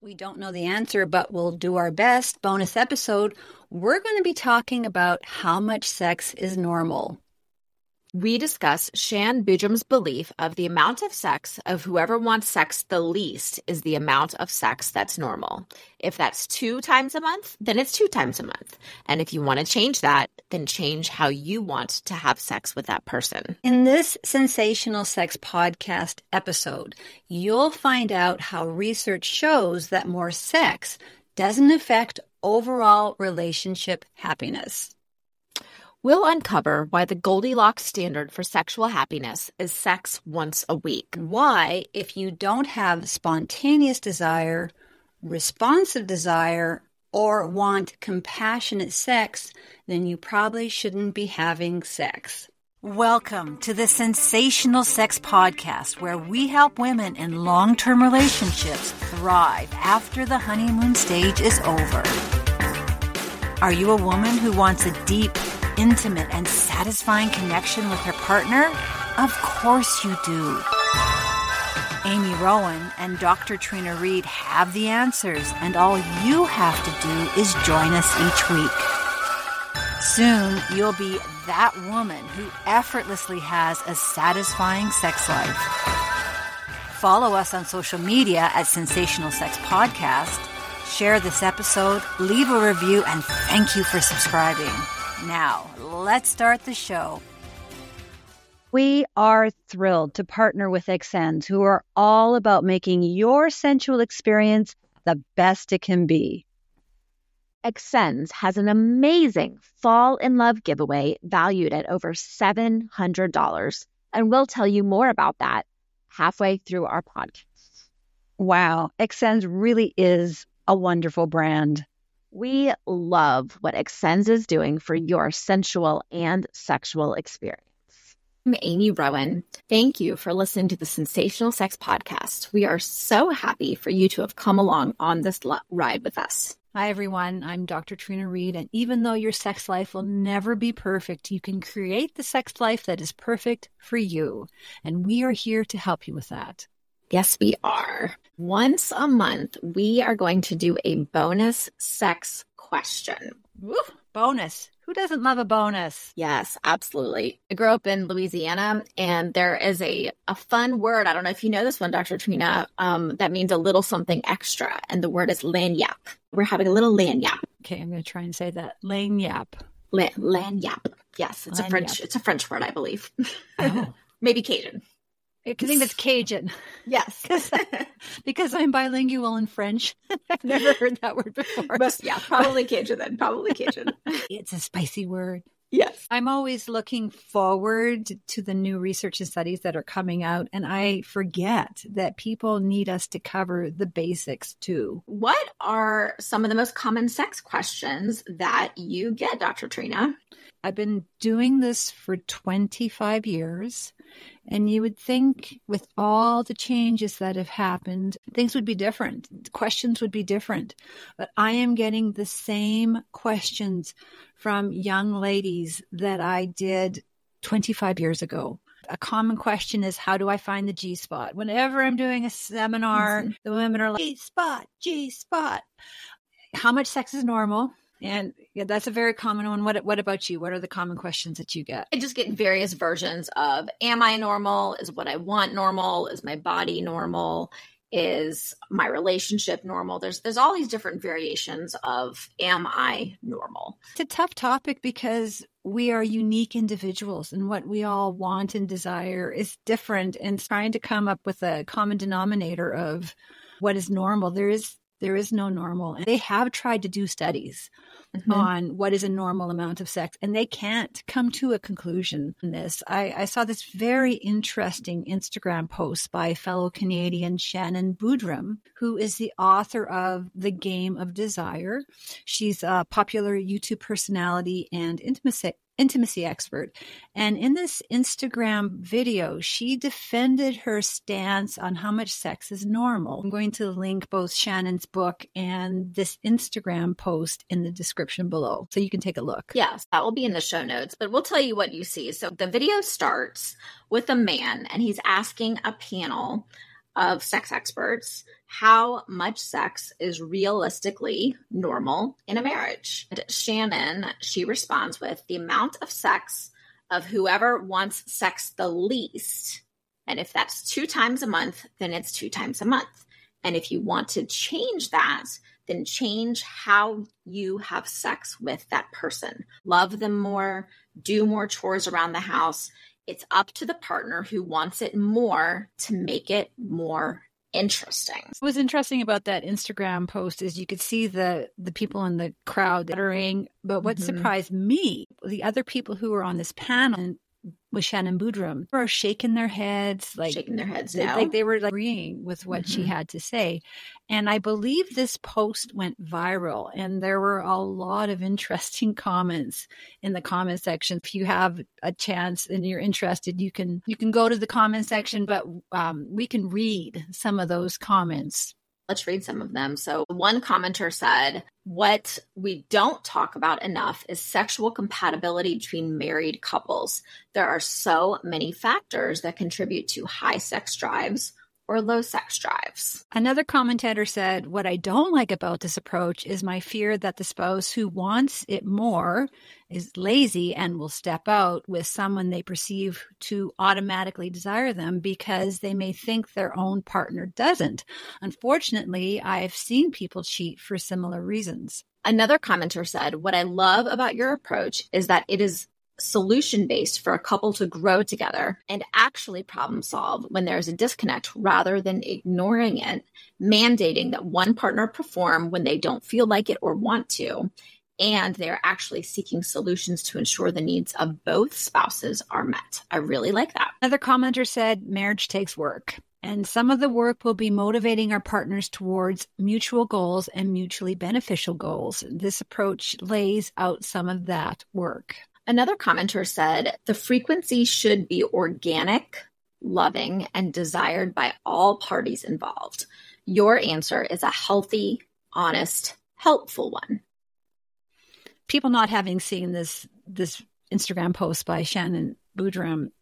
We don't know the answer, but we'll do our best. Bonus episode, we're going to be talking about how much sex is normal. We discuss Shan Boodram's belief of the amount of sex of whoever wants sex the least is the amount of sex that's normal. If that's 2 times a month, then it's 2 times a month. And if you want to change that, then change how you want to have sex with that person. In this Sensational Sex podcast episode, you'll find out how research shows that more sex doesn't affect overall relationship happiness. We'll uncover why the Goldilocks standard for sexual happiness is sex once a week. Why, if you don't have spontaneous desire, responsive desire, or want compassionate sex, then you probably shouldn't be having sex. Welcome to the Sensational Sex Podcast, where we help women in long-term relationships thrive after the honeymoon stage is over. Are you a woman who wants a deep, intimate, and satisfying connection with her partner? Of course you do. Amy Rowan and Dr. Trina Reed have the answers, and all you have to do is join us each week. Soon, you'll be that woman who effortlessly has a satisfying sex life. Follow us on social media at Sensational Sex Podcast. Share this episode, leave a review, and thank you for subscribing. Now, let's start the show. We are thrilled to partner with Xsens, who are all about making your sensual experience the best it can be. Xsens has an amazing Fall in Love giveaway valued at over $700, and we'll tell you more about that halfway through our podcast. Wow, Xsens really is a wonderful brand. We love what Xsens is doing for your sensual and sexual experience. I'm Amy Rowan. Thank you for listening to the Sensational Sex Podcast. We are so happy for you to have come along on this ride with us. Hi, everyone. I'm Dr. Trina Reed, and even though your sex life will never be perfect, you can create the sex life that is perfect for you, and we are here to help you with that. Yes, we are. Once a month, we are going to do a bonus sex question. Woo, bonus. Who doesn't love a bonus? Yes, absolutely. I grew up in Louisiana, and there is a fun word. I don't know if you know this one, Dr. Trina, that means a little something extra, and the word is lagniappe. We're having a little lagniappe. Okay, I'm going to try and say that. Lagniappe. Lagniappe. Yes, it's a French word, I believe. Oh. Maybe Cajun. I think that's Cajun. Yes. Because I'm bilingual in French. I've never heard that word before. But yeah, probably Cajun then. Probably Cajun. It's a spicy word. Yes. I'm always looking forward to the new research and studies that are coming out, and I forget that people need us to cover the basics too. What are some of the most common sex questions that you get, Dr. Trina? I've been doing this for 25 years, and you would think with all the changes that have happened, things would be different. Questions would be different. But I am getting the same questions from young ladies that I did 25 years ago. A common question is, how do I find the G-spot? Whenever I'm doing a seminar, the women are like, G-spot, G-spot. How much sex is normal? And yeah, that's a very common one. What about you? What are the common questions that you get? I just get various versions of, am I normal? Is what I want normal? Is my body normal? Is my relationship normal? There's all these different variations of, am I normal? It's a tough topic because we are unique individuals, and what we all want and desire is different, and trying to come up with a common denominator of what is normal. There is no normal. And they have tried to do studies on what is a normal amount of sex, and they can't come to a conclusion on this. I saw this very interesting Instagram post by fellow Canadian Shannon Boodram, who is the author of The Game of Desire. She's a popular YouTube personality and intimacy expert. And in this Instagram video, she defended her stance on how much sex is normal. I'm going to link both Shannon's book and this Instagram post in the description below, so you can take a look. Yes, that will be in the show notes, but we'll tell you what you see. So the video starts with a man, and he's asking a panel of sex experts how much sex is realistically normal in a marriage. And Shannon, she responds with the amount of sex of whoever wants sex the least. And if that's 2 times a month, then it's 2 times a month. And if you want to change that, then change how you have sex with that person. Love them more, do more chores around the house. It's up to the partner who wants it more to make it more interesting. What was interesting about that Instagram post is you could see the people in the crowd uttering, but what surprised me, the other people who were on this panel with Shannon Boodram were shaking their heads, no. They were agreeing with what she had to say. And I believe this post went viral, and there were a lot of interesting comments in the comment section. If you have a chance and you're interested, you can go to the comment section, but we can read some of those comments. Let's read some of them. So one commenter said, what we don't talk about enough is sexual compatibility between married couples. There are so many factors that contribute to high sex drives or low sex drives. Another commentator said, what I don't like about this approach is my fear that the spouse who wants it more is lazy and will step out with someone they perceive to automatically desire them because they may think their own partner doesn't. Unfortunately, I've seen people cheat for similar reasons. Another commenter said, what I love about your approach is that it is solution-based for a couple to grow together and actually problem solve when there's a disconnect rather than ignoring it, mandating that one partner perform when they don't feel like it or want to, and they're actually seeking solutions to ensure the needs of both spouses are met. I really like that. Another commenter said, marriage takes work, and some of the work will be motivating our partners towards mutual goals and mutually beneficial goals. This approach lays out some of that work. Another commenter said, the frequency should be organic, loving, and desired by all parties involved. Your answer is a healthy, honest, helpful one. People not having seen this Instagram post by Shannon Boodram,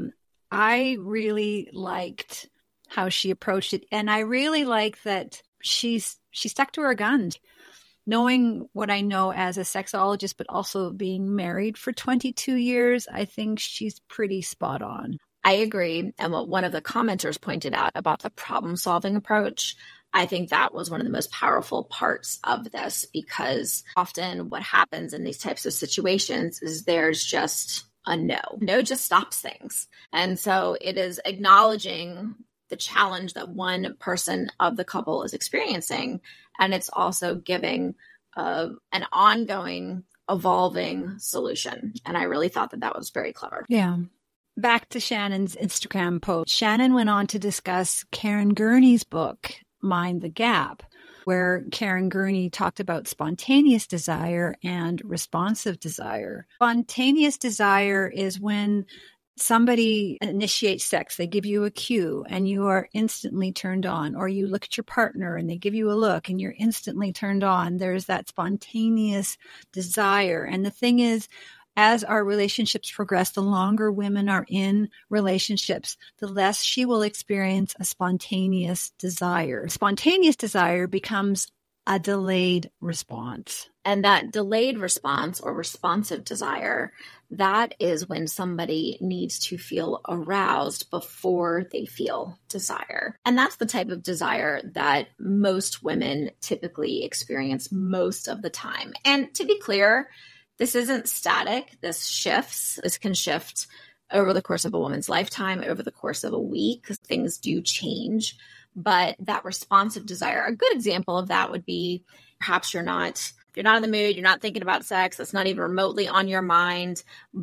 I really liked how she approached it. And I really like that she stuck to her guns. Knowing what I know as a sexologist, but also being married for 22 years, I think she's pretty spot on. I agree. And what one of the commenters pointed out about the problem-solving approach, I think that was one of the most powerful parts of this, because often what happens in these types of situations is there's just a no. No just stops things. And so it is acknowledging the challenge that one person of the couple is experiencing. And it's also giving an ongoing, evolving solution. And I really thought that was very clever. Yeah. Back to Shannon's Instagram post. Shannon went on to discuss Karen Gurney's book, Mind the Gap, where Karen Gurney talked about spontaneous desire and responsive desire. Spontaneous desire is when somebody initiates sex, they give you a cue and you are instantly turned on, or you look at your partner and they give you a look and you're instantly turned on. There's that spontaneous desire. And the thing is, as our relationships progress, the longer women are in relationships, the less she will experience a spontaneous desire. Spontaneous desire becomes a delayed response. And that delayed response or responsive desire, that is when somebody needs to feel aroused before they feel desire. And that's the type of desire that most women typically experience most of the time. And to be clear, this isn't static. This shifts. This can shift over the course of a woman's lifetime, over the course of a week, because things do change. But that responsive desire, a good example of that would be perhaps you're not in the mood, you're not thinking about sex, that's not even remotely on your mind,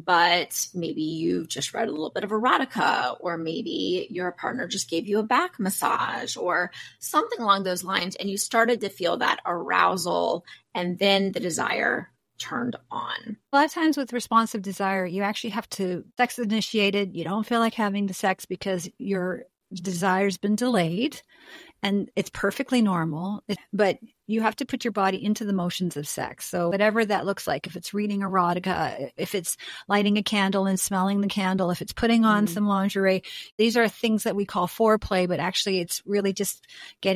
but maybe you've just read a little bit of erotica, or maybe your partner just gave you a back massage or something along those lines, and you started to feel that arousal, and then the desire turned on. A lot of times with responsive desire, you actually have to sex initiated. You don't feel like having the sex because your desire's been delayed. and it's perfectly normal, but you have to put your body into the motions of sex. So whatever that looks like, if it's reading erotica, if it's lighting a candle and smelling the candle, if it's putting on some lingerie, these are things that we call foreplay, but actually it's really just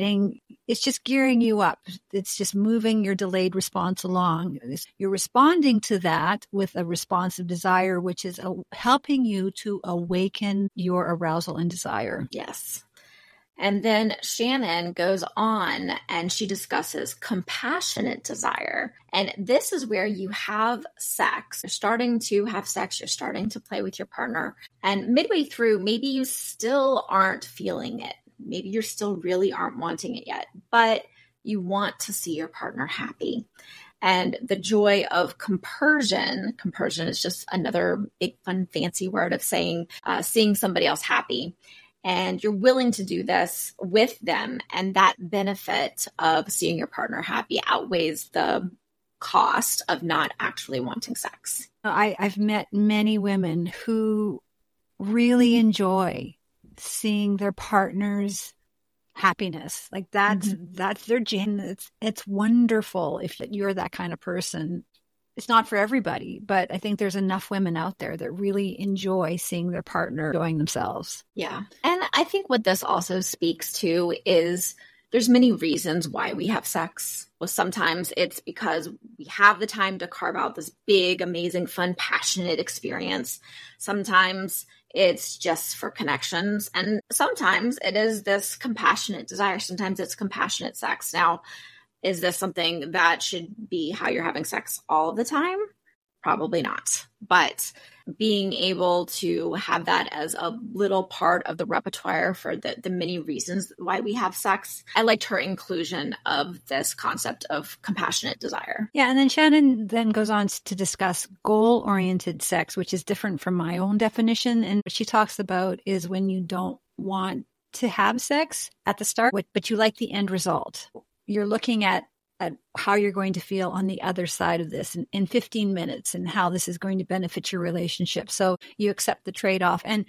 it's just gearing you up. It's just moving your delayed response along. You're responding to that with a responsive desire, which is helping you to awaken your arousal and desire. Yes. And then Shannon goes on and she discusses compassionate desire. And this is where you have sex. You're starting to have sex. You're starting to play with your partner. And midway through, maybe you still aren't feeling it. Maybe you still really aren't wanting it yet, but you want to see your partner happy. And the joy of compersion is just another big, fun, fancy word of saying, seeing somebody else happy. And you're willing to do this with them. And that benefit of seeing your partner happy outweighs the cost of not actually wanting sex. I've met many women who really enjoy seeing their partner's happiness. Like that's their jam. It's wonderful if you're that kind of person. It's not for everybody, but I think there's enough women out there that really enjoy seeing their partner enjoying themselves. Yeah. And I think what this also speaks to is there's many reasons why we have sex. Well, sometimes it's because we have the time to carve out this big, amazing, fun, passionate experience. Sometimes it's just for connections. And sometimes it is this compassionate desire. Sometimes it's compassionate sex. Now, is this something that should be how you're having sex all the time? Probably not. But being able to have that as a little part of the repertoire for the many reasons why we have sex, I liked her inclusion of this concept of compassionate desire. Yeah, and then Shannon then goes on to discuss goal-oriented sex, which is different from my own definition. And what she talks about is when you don't want to have sex at the start, but you like the end result. You're looking at how you're going to feel on the other side of this in 15 minutes and how this is going to benefit your relationship. So you accept the trade-off. And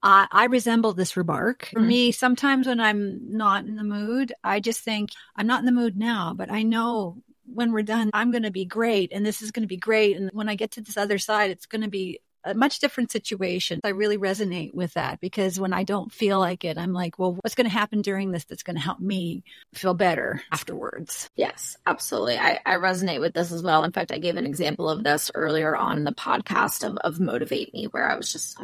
I resemble this remark. For me, sometimes when I'm not in the mood, I just think I'm not in the mood now, but I know when we're done, I'm going to be great. And this is going to be great. And when I get to this other side, it's going to be a much different situation. I really resonate with that because when I don't feel like it, I'm like, well, what's going to happen during this that's going to help me feel better afterwards? Yes, absolutely. I resonate with this as well. In fact, I gave an example of this earlier on the podcast of Motivate Me, where I was just,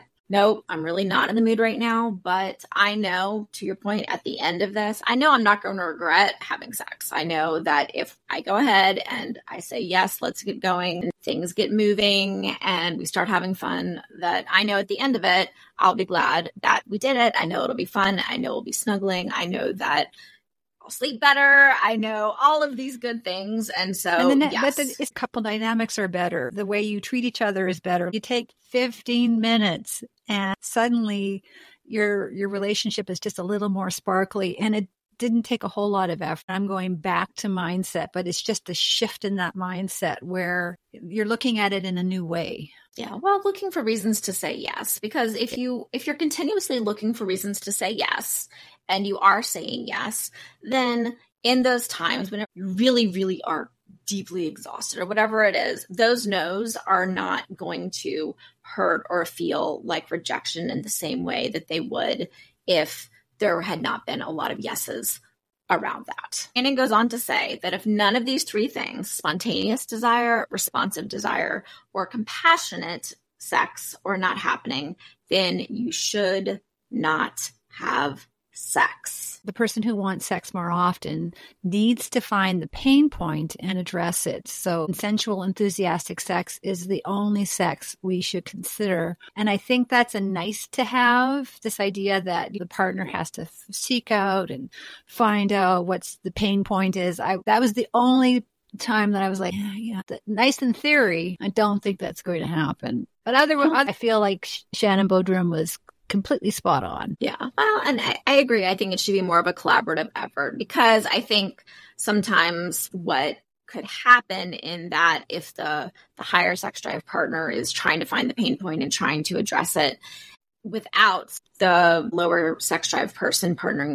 I'm really not in the mood right now, but I know, to your point, at the end of this, I know I'm not going to regret having sex. I know that if I go ahead and I say, yes, let's get going, and things get moving and we start having fun, that I know at the end of it, I'll be glad that we did it. I know it'll be fun. I know we'll be snuggling. I know that I'll sleep better. I know all of these good things. And so, but the couple dynamics are better. The way you treat each other is better. You take 15 minutes and suddenly your relationship is just a little more sparkly, and it didn't take a whole lot of effort. I'm going back to mindset, but it's just a shift in that mindset where you're looking at it in a new way. Yeah. Well, looking for reasons to say yes, because if you're continuously looking for reasons to say yes, and you are saying yes, then in those times when you really, really are deeply exhausted or whatever it is, those no's are not going to hurt or feel like rejection in the same way that they would if there had not been a lot of yeses around that. And it goes on to say that if none of these three things, spontaneous desire, responsive desire, or compassionate sex, are not happening, then you should not have sex. The person who wants sex more often needs to find the pain point and address it. So sensual, enthusiastic sex is the only sex we should consider. And I think that's a nice to have, this idea that the partner has to seek out and find out what's the pain point is. That was the only time that I was like, yeah, nice in theory. I don't think that's going to happen. But I feel like Shannon Bodrum was completely spot on. Yeah. Well, and I agree. I think it should be more of a collaborative effort, because I think sometimes what could happen in that, if the higher sex drive partner is trying to find the pain point and trying to address it without the lower sex drive person partnering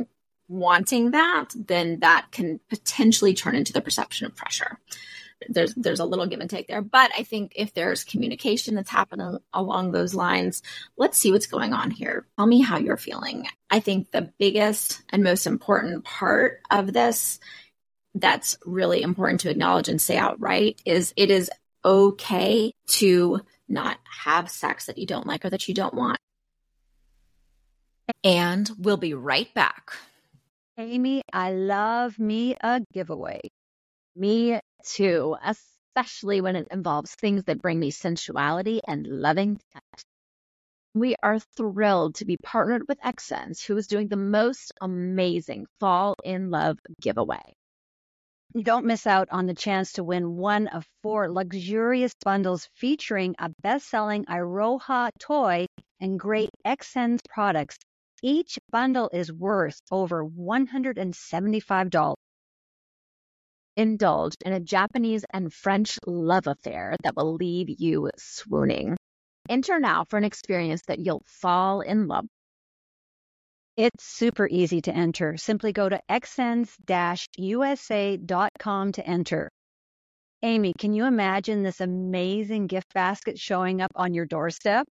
wanting that, then that can potentially turn into the perception of pressure. There's a little give and take there. But I think if there's communication that's happening along those lines, let's see what's going on here. Tell me how you're feeling. I think the biggest and most important part of this that's really important to acknowledge and say outright is it is okay to not have sex that you don't like or that you don't want. And we'll be right back. Amy, I love me a giveaway. Me too, especially when it involves things that bring me sensuality and loving touch. We are thrilled to be partnered with Xsens, who is doing the most amazing Fall in Love giveaway. Don't miss out on the chance to win one of 4 luxurious bundles featuring a best-selling Iroha toy and great Xsens products. Each bundle is worth over $175. Indulge in a Japanese and French love affair that will leave you swooning. Enter now for an experience that you'll fall in love. It's super easy to enter. Simply go to xsens-usa.com to enter. Amy, can you imagine this amazing gift basket showing up on your doorstep?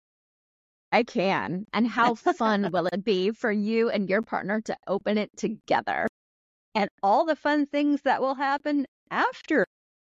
I can. And how fun will it be for you and your partner to open it together? And all the fun things that will happen after.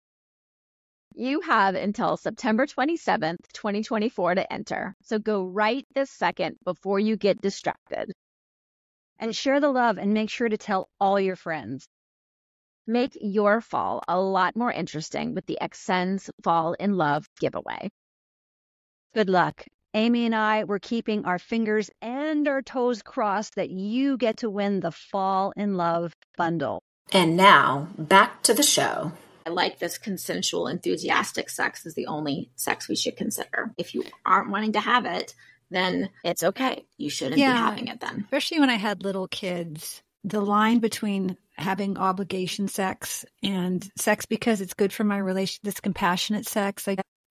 You have until September 27th, 2024 to enter. So go right this second before you get distracted. And share the love and make sure to tell all your friends. Make your fall a lot more interesting with the Xsens Fall in Love giveaway. Good luck. Amy and I were keeping our fingers and our toes crossed that you get to win the Fall in Love bundle. And now, back to the show. I like this consensual, enthusiastic sex is the only sex we should consider. If you aren't wanting to have it, then it's okay. You shouldn't be having it then. Especially when I had little kids. The line between having obligation sex and sex because it's good for my relation, this compassionate sex,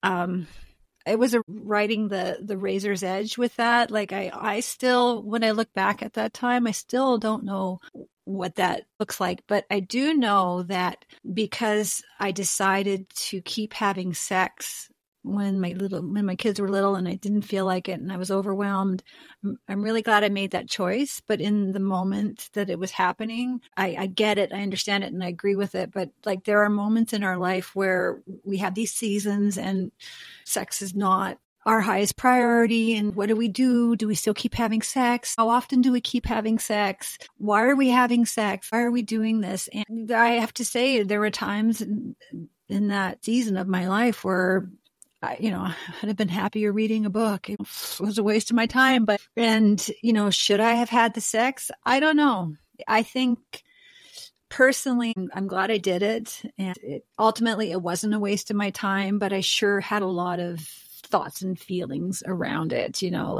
it was riding the razor's edge with that. Like I still, when I look back at that time, I still don't know what that looks like. But I do know that because I decided to keep having sex when my kids were little and I didn't feel like it and I was overwhelmed, I'm really glad I made that choice. But in the moment that it was happening, I get it, I understand it, and I agree with it. But like there are moments in our life where we have these seasons and sex is not our highest priority. And what do we do? Do we still keep having sex? How often do we keep having sex? Why are we having sex? Why are we doing this? And I have to say there were times in that season of my life where I'd have been happier reading a book. It was a waste of my time. Should I have had the sex? I don't know. I think personally, I'm glad I did it. And ultimately, it wasn't a waste of my time, but I sure had a lot of thoughts and feelings around it,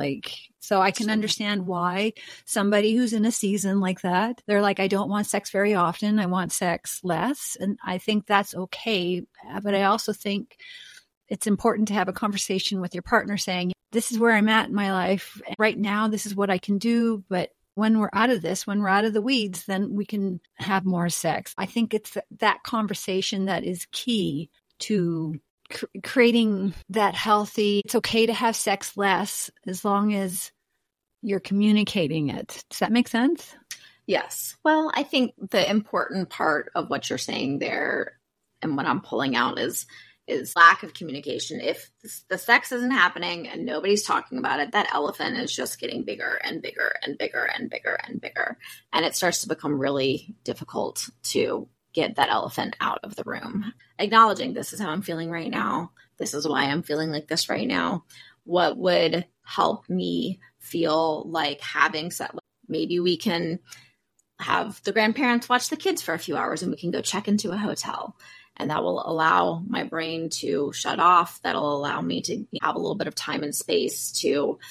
so I can understand why somebody who's in a season like that, they're like, I don't want sex very often. I want sex less. And I think that's okay. But I also think it's important to have a conversation with your partner saying, this is where I'm at in my life. Right now, this is what I can do. But when we're out of this, when we're out of the weeds, then we can have more sex. I think it's that conversation that is key to creating that healthy, it's okay to have sex less as long as you're communicating it. Does that make sense? Yes. Well, I think the important part of what you're saying there and what I'm pulling out is lack of communication. If the sex isn't happening and nobody's talking about it, that elephant is just getting bigger and bigger and bigger and bigger and bigger. And it starts to become really difficult to get that elephant out of the room. Acknowledging this is how I'm feeling right now. This is why I'm feeling like this right now. What would help me feel like having sex? Maybe we can have the grandparents watch the kids for a few hours and we can go check into a hotel. And that will allow my brain to shut off. That'll allow me to have a little bit of time and space to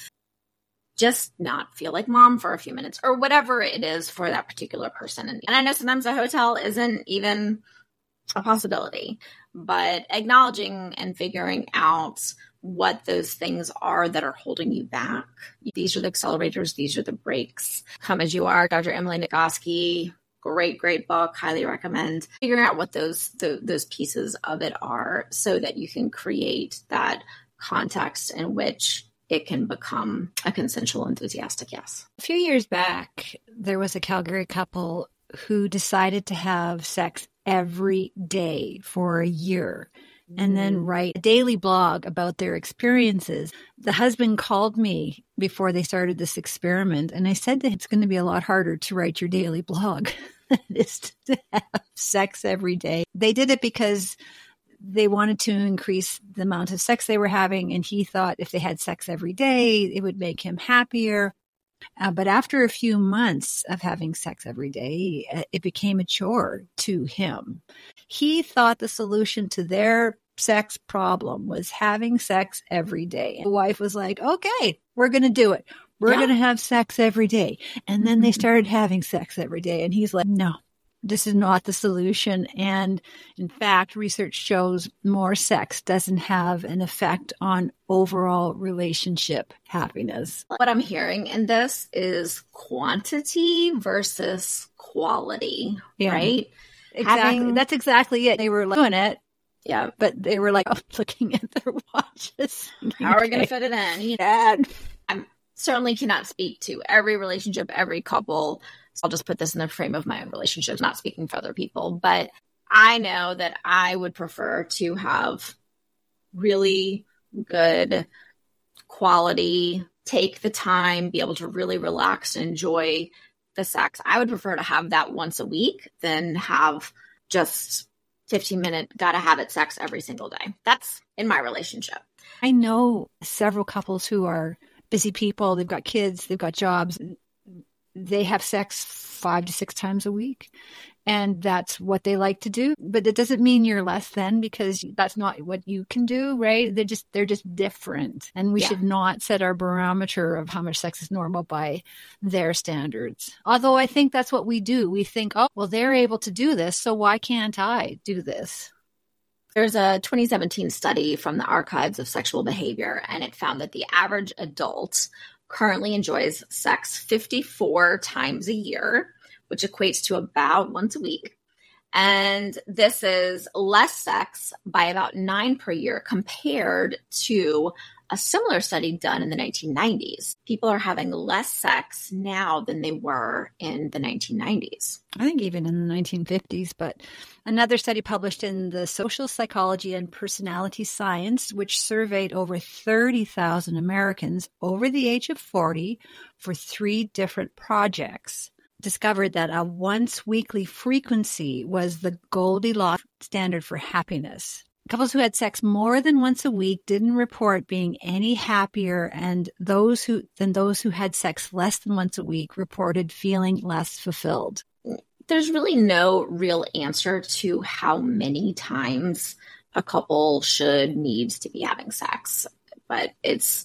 just not feel like mom for a few minutes or whatever it is for that particular person. And I know sometimes a hotel isn't even a possibility, but acknowledging and figuring out what those things are that are holding you back. These are the accelerators. These are the brakes. Come As You Are, Dr. Emily Nagoski. Great book. Highly recommend figuring out what those pieces of it are so that you can create that context in which it can become a consensual, enthusiastic yes. A few years back, there was a Calgary couple who decided to have sex every day for a year and then write a daily blog about their experiences. The husband called me before they started this experiment, and I said to him, it's going to be a lot harder to write your daily blog than it is to have sex every day. They did it because they wanted to increase the amount of sex they were having, and he thought if they had sex every day, it would make him happier. But after a few months of having sex every day, it became a chore to him. He thought the solution to their sex problem was having sex every day. And the wife was like, okay, we're going to do it. We're going to have sex every day. And then they started having sex every day. And he's like, no, this is not the solution. And in fact, research shows more sex doesn't have an effect on overall relationship happiness. What I'm hearing in this is quantity versus quality, right? Exactly. That's exactly it. They were doing it. Yeah. But they were like looking at their watches. How are we going to fit it in? I certainly cannot speak to every relationship, every couple. So I'll just put this in the frame of my own relationships, not speaking for other people. But I know that I would prefer to have really good quality, take the time, be able to really relax and enjoy the sex. I would prefer to have that once a week than have just 15-minute, gotta have it sex every single day. That's in my relationship. I know several couples who are busy people. They've got kids, they've got jobs. They have sex 5 to 6 times a week. And that's what they like to do. But it doesn't mean you're less than, because that's not what you can do, right? They're just different. And we should not set our barometer of how much sex is normal by their standards. Although I think that's what we do. We think, oh, well, they're able to do this, so why can't I do this? There's a 2017 study from the Archives of Sexual Behavior, and it found that the average adult currently enjoys sex 54 times a year, which equates to about once a week. And this is less sex by about 9 per year compared to a similar study done in the 1990s. People are having less sex now than they were in the 1990s. I think even in the 1950s, but another study published in the Social Psychology and Personality Science, which surveyed over 30,000 Americans over the age of 40 for 3 different projects, discovered that a once weekly frequency was the Goldilocks standard for happiness. Couples who had sex more than once a week didn't report being any happier, and those who had sex less than once a week reported feeling less fulfilled. There's really no real answer to how many times a couple needs to be having sex, but it's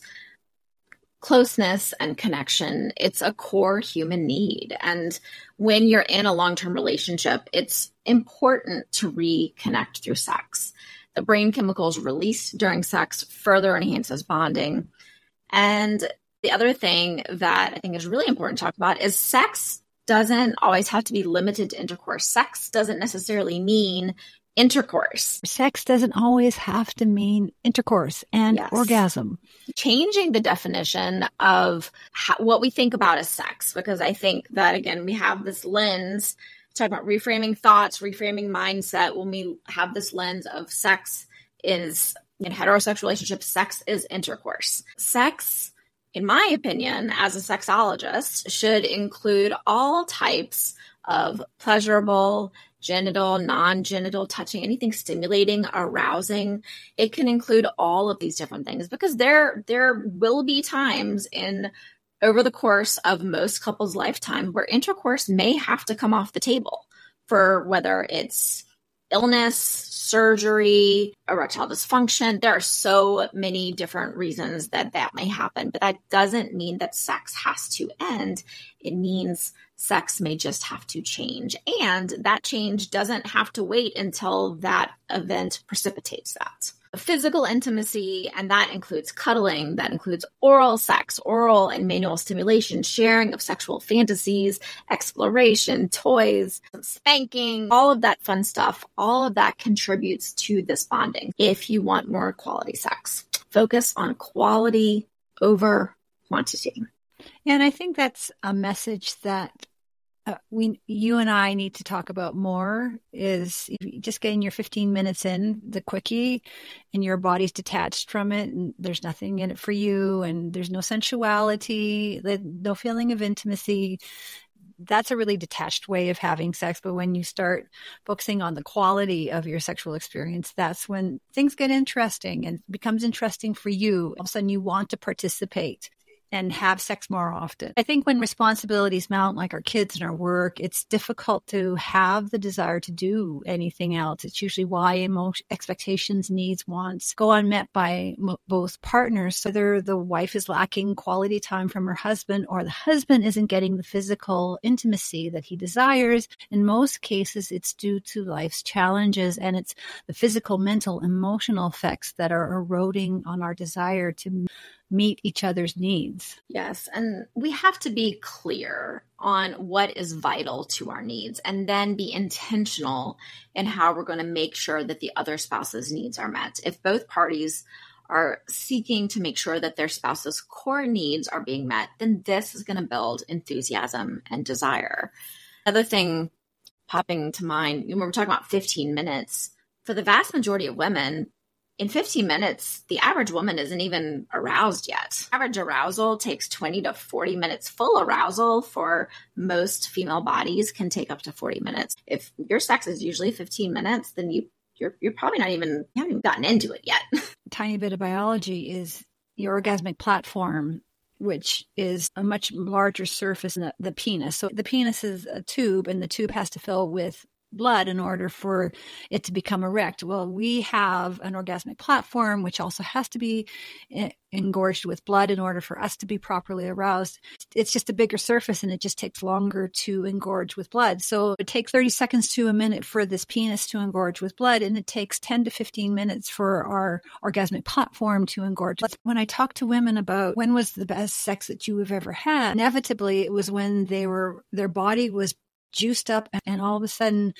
closeness and connection. It's a core human need. And when you're in a long-term relationship, it's important to reconnect through sex. The brain chemicals released during sex further enhances bonding. And the other thing that I think is really important to talk about is sex doesn't always have to be limited to intercourse. Sex doesn't necessarily mean intercourse. Sex doesn't always have to mean intercourse and orgasm. Changing the definition of what we think about as sex, because I think that, again, we have this lens, talking about reframing thoughts, reframing mindset. When we have this lens of sex is, in heterosexual relationships, sex is intercourse. Sex, in my opinion, as a sexologist, should include all types of pleasurable, genital, non-genital touching, anything stimulating, arousing. It can include all of these different things, because there will be times over the course of most couples' lifetime where intercourse may have to come off the table, for whether it's illness, surgery, erectile dysfunction. There are so many different reasons that may happen, but that doesn't mean that sex has to end. It means sex may just have to change, and that change doesn't have to wait until that event precipitates that. physical intimacy, and that includes cuddling, that includes oral sex, oral and manual stimulation, sharing of sexual fantasies, exploration, toys, spanking, all of that fun stuff. All of that contributes to this bonding. If you want more quality sex, focus on quality over quantity. And I think that's a message that you and I need to talk about more, is just getting your 15 minutes in the quickie and your body's detached from it and there's nothing in it for you and there's no sensuality, no feeling of intimacy. That's a really detached way of having sex. But when you start focusing on the quality of your sexual experience, that's when things get interesting and becomes interesting for you. All of a sudden you want to participate and have sex more often. I think when responsibilities mount, like our kids and our work, it's difficult to have the desire to do anything else. It's usually why expectations, needs, wants go unmet by both partners. So whether the wife is lacking quality time from her husband or the husband isn't getting the physical intimacy that he desires, in most cases, it's due to life's challenges, and it's the physical, mental, emotional effects that are eroding on our desire to meet each other's needs. Yes. And we have to be clear on what is vital to our needs and then be intentional in how we're going to make sure that the other spouse's needs are met. If both parties are seeking to make sure that their spouse's core needs are being met, then this is going to build enthusiasm and desire. Another thing popping to mind, when we're talking about 15 minutes, for the vast majority of women, in 15 minutes, the average woman isn't even aroused yet. Average arousal takes 20 to 40 minutes. Full arousal for most female bodies can take up to 40 minutes. If your sex is usually 15 minutes, then you're probably you haven't even gotten into it yet. Tiny bit of biology is your orgasmic platform, which is a much larger surface than the penis. So the penis is a tube, and the tube has to fill with blood in order for it to become erect. Well, we have an orgasmic platform, which also has to be engorged with blood in order for us to be properly aroused. It's just a bigger surface and it just takes longer to engorge with blood. So it takes 30 seconds to a minute for this penis to engorge with blood, and it takes 10 to 15 minutes for our orgasmic platform to engorge. When I talk to women about when was the best sex that you have ever had, inevitably it was when their body was juiced up and all of a sudden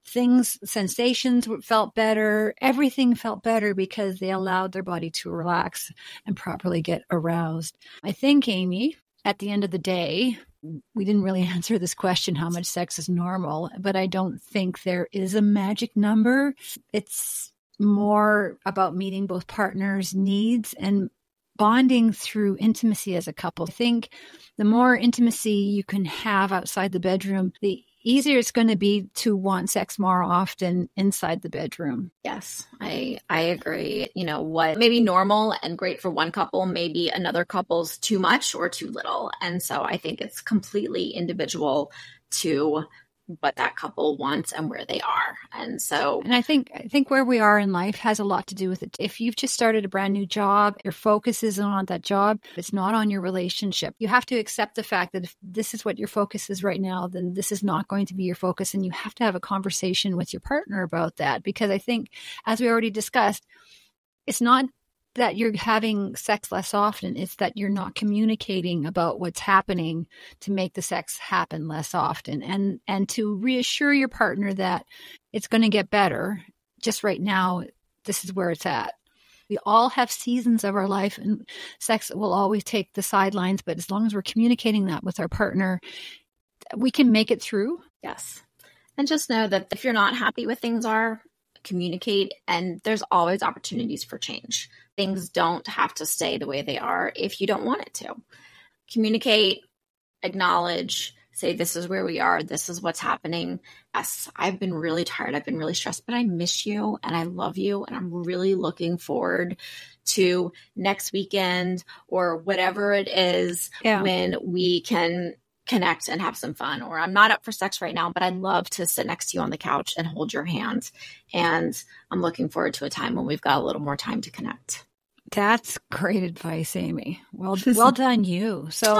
sensations felt better. Everything felt better because they allowed their body to relax and properly get aroused. I think, Amy, at the end of the day, we didn't really answer this question, how much sex is normal, but I don't think there is a magic number. It's more about meeting both partners' needs and bonding through intimacy as a couple. I think the more intimacy you can have outside the bedroom, the easier it's going to be to want sex more often inside the bedroom. Yes, I agree. What may be normal and great for one couple, maybe another couple's too much or too little. And so I think it's completely individual to what that couple wants and where they are. And I think where we are in life has a lot to do with it. If you've just started a brand new job, your focus isn't on that job, it's not on your relationship. You have to accept the fact that if this is what your focus is right now, then this is not going to be your focus. And you have to have a conversation with your partner about that. Because I think, as we already discussed, it's not that you're having sex less often, it's that you're not communicating about what's happening to make the sex happen less often, and to reassure your partner that it's going to get better. Just right now, this is where it's at. We all have seasons of our life, and sex will always take the sidelines, but as long as we're communicating that with our partner, we can make it through. Yes. And just know that if you're not happy with things communicate, and there's always opportunities for change. Things don't have to stay the way they are if you don't want it to. Communicate, acknowledge, say, this is where we are. This is what's happening. Yes, I've been really tired. I've been really stressed, but I miss you and I love you. And I'm really looking forward to next weekend or whatever it is when we can connect and have some fun. Or I'm not up for sex right now, but I'd love to sit next to you on the couch and hold your hand. And I'm looking forward to a time when we've got a little more time to connect. That's great advice, Amy. Well done, you. So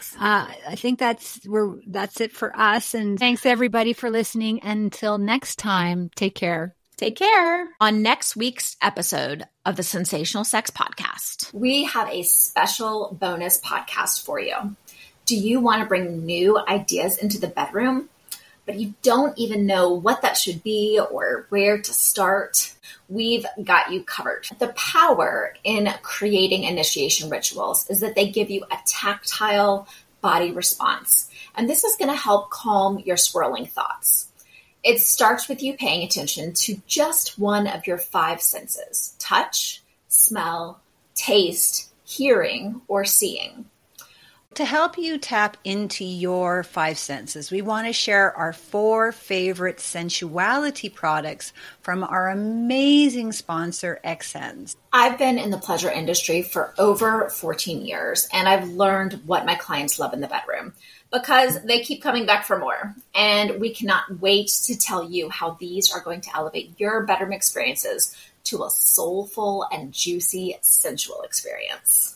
I think that's it for us. And thanks everybody for listening. Until next time, take care. Take care. On next week's episode of the Sensational Sex Podcast, we have a special bonus podcast for you. Do you want to bring new ideas into the bedroom, but you don't even know what that should be or where to start? We've got you covered. The power in creating initiation rituals is that they give you a tactile body response. And this is going to help calm your swirling thoughts. It starts with you paying attention to just one of your 5 senses: touch, smell, taste, hearing, or seeing. To help you tap into your 5 senses, we want to share our 4 favorite sensuality products from our amazing sponsor, XSens. I've been in the pleasure industry for over 14 years, and I've learned what my clients love in the bedroom, because they keep coming back for more. And we cannot wait to tell you how these are going to elevate your bedroom experiences to a soulful and juicy sensual experience.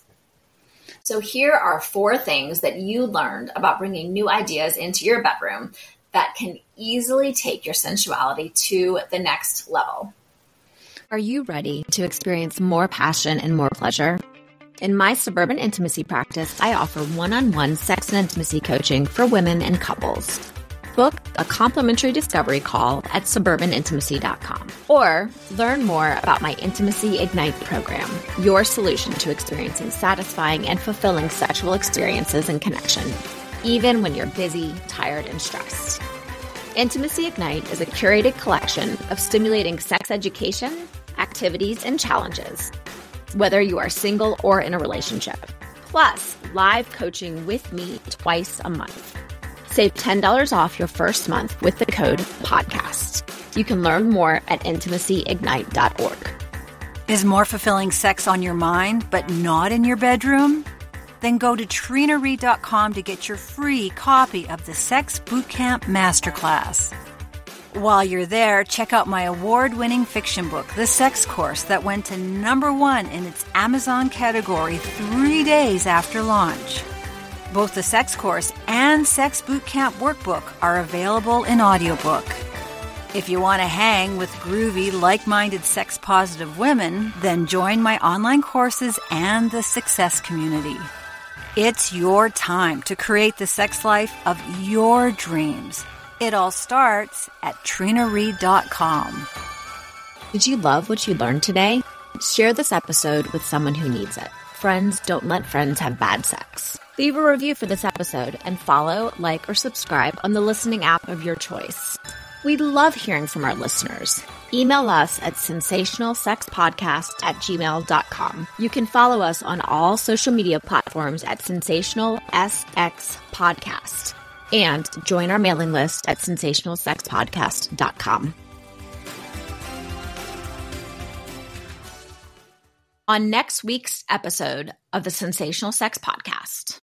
So here are 4 things that you learned about bringing new ideas into your bedroom that can easily take your sensuality to the next level. Are you ready to experience more passion and more pleasure? In my Suburban Intimacy practice, I offer one-on-one sex and intimacy coaching for women and couples. Book a complimentary discovery call at suburbanintimacy.com or learn more about my Intimacy Ignite program, your solution to experiencing satisfying and fulfilling sexual experiences and connection, even when you're busy, tired, and stressed. Intimacy Ignite is a curated collection of stimulating sex education, activities, and challenges, whether you are single or in a relationship, plus live coaching with me twice a month. Save $10 off your first month with the code PODCAST. You can learn more at intimacyignite.org. Is more fulfilling sex on your mind, but not in your bedroom? Then go to trinareid.com to get your free copy of the Sex Bootcamp Masterclass. While you're there, check out my award-winning fiction book, The Sex Course, that went to #1 in its Amazon category 3 days after launch. Both the Sex Course and Sex Bootcamp Workbook are available in audiobook. If you want to hang with groovy, like-minded, sex-positive women, then join my online courses and the Success Community. It's your time to create the sex life of your dreams. It all starts at trinareid.com. Did you love what you learned today? Share this episode with someone who needs it. Friends don't let friends have bad sex. Leave a review for this episode and follow, like, or subscribe on the listening app of your choice. We love hearing from our listeners. Email us at sensationalsexpodcast@gmail.com. You can follow us on all social media platforms at SensationalSX Podcast. And join our mailing list at sensationalsexpodcast.com. On next week's episode of the Sensational Sex Podcast.